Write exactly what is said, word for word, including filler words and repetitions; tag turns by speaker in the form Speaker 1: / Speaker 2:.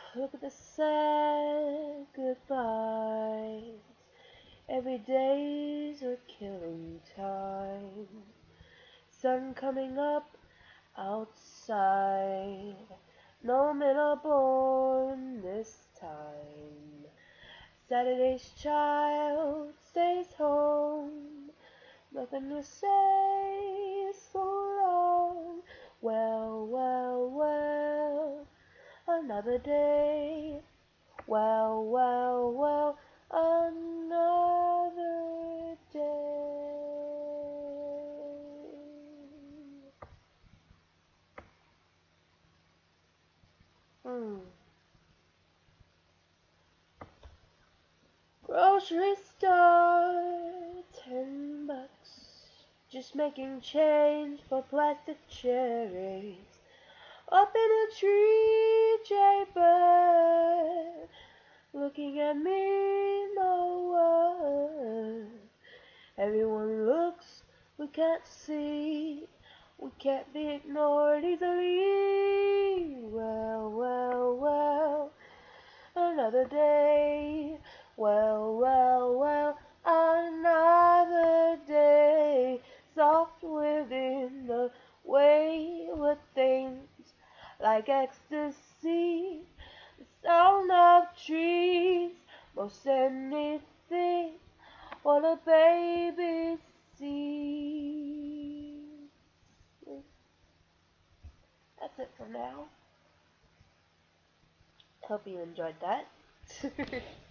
Speaker 1: Look at the sad goodbyes. Every day's a killing time. Sun coming up outside. No men are born this time. Saturday's child stays home. Nothing to say, so long. Well, well, well, another day. Well, well, well, another day. Hmm. Grocery store, ten bucks. Just making change for plastic cherries. Up in a tree, jaybird, looking at me, no word. Everyone looks, we can't see, we can't be ignored easily. Well, well, well, another day. Well, well, well, another day. Soft within the wayward things like ecstasy, the sound of trees, most anything what a baby sees. That's it for now. Hope you enjoyed that.